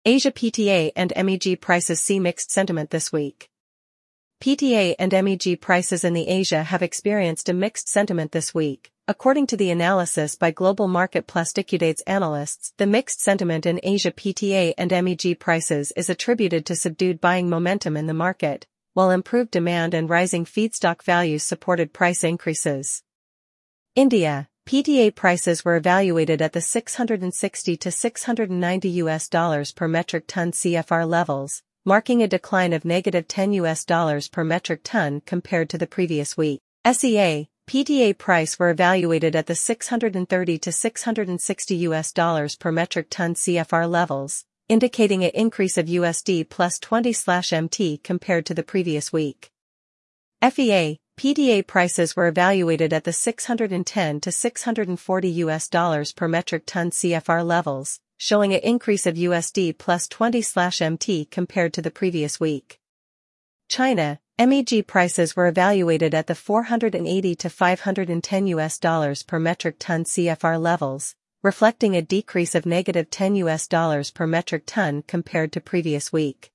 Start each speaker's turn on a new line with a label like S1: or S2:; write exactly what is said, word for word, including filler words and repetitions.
S1: Asia P T A and M E G prices see mixed sentiment this week. P T A and M E G prices in the Asia have experienced a mixed sentiment this week. According to the analysis by Global Market Plasticudates analysts, the mixed sentiment in Asia P T A and M E G prices is attributed to subdued buying momentum in the market, while improved demand and rising feedstock values supported price increases. India, P T A prices were evaluated at the six hundred sixty to six hundred ninety U S dollars per metric ton C F R levels, marking a decline of negative ten U S dollars per metric ton compared to the previous week. S E A, P T A price were evaluated at the six hundred thirty to six hundred sixty U S dollars per metric ton C F R levels, indicating an increase of U S D plus twenty M T compared to the previous week. F E A, P T A prices were evaluated at the six hundred ten to six hundred forty U S dollars per metric ton C F R levels, showing an increase of U S D plus twenty M T compared to the previous week. China, M E G prices were evaluated at the four hundred eighty to five hundred ten U S dollars per metric ton C F R levels, reflecting a decrease of negative ten U S dollars per metric ton compared to previous week.